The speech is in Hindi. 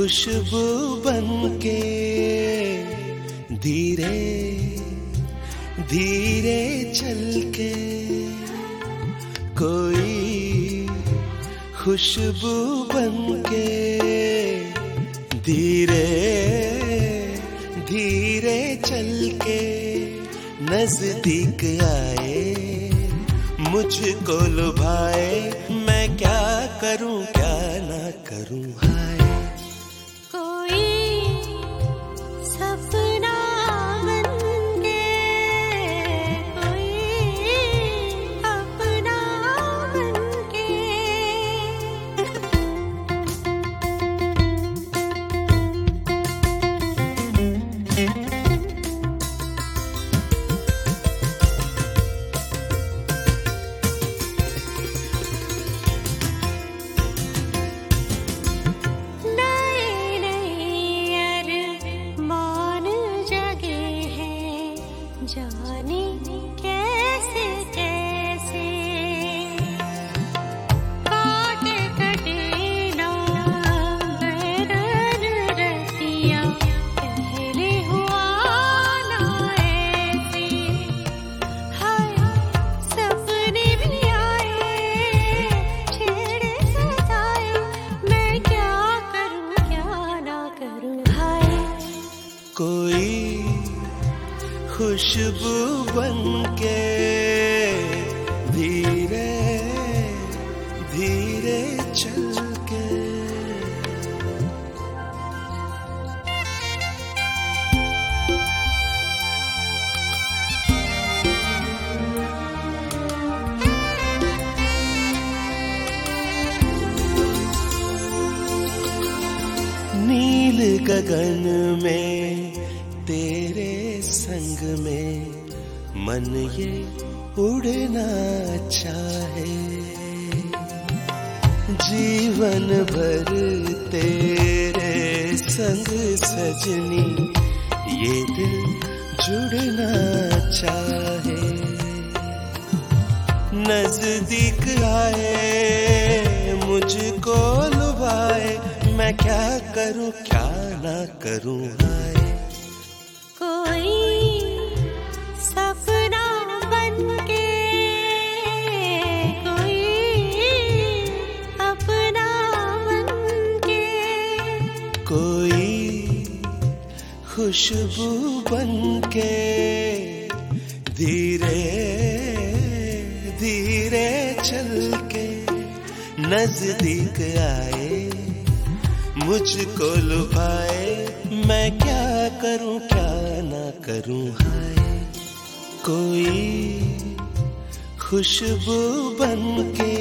खुशबू बनके धीरे धीरे चलके कोई खुशबू बनके धीरे धीरे चलके नजदीक आए, मुझको लुभाए। मैं क्या करूं क्या ना करूं हाय। कोई सपना बनके कोई अपना बनके जाने कैसे कैसे काटे कटे ना बैरन रतिया, पहले हुआ ना ऐसे। हाय सपने भी आए, छेड़े सताए। मैं क्या करूं क्या ना करूं हाय। कोई खुशबू बनके धीरे धीरे चलके नील गगन में तेरे संग में मन ये उड़ना चाहे। जीवन भर तेरे संग सजनी ये दिल जुड़ना चाहे। नजदीक आए, मुझको लुभाए। मैं क्या करूं क्या ना करूं हाय। कोई सपना बनके कोई अपना बनके कोई खुशबू बनके धीरे धीरे चलके नजदीक आए, मुझको लुभाए। मैं क्या करूं क्या ना करूं हाय। कोई खुशबू बनके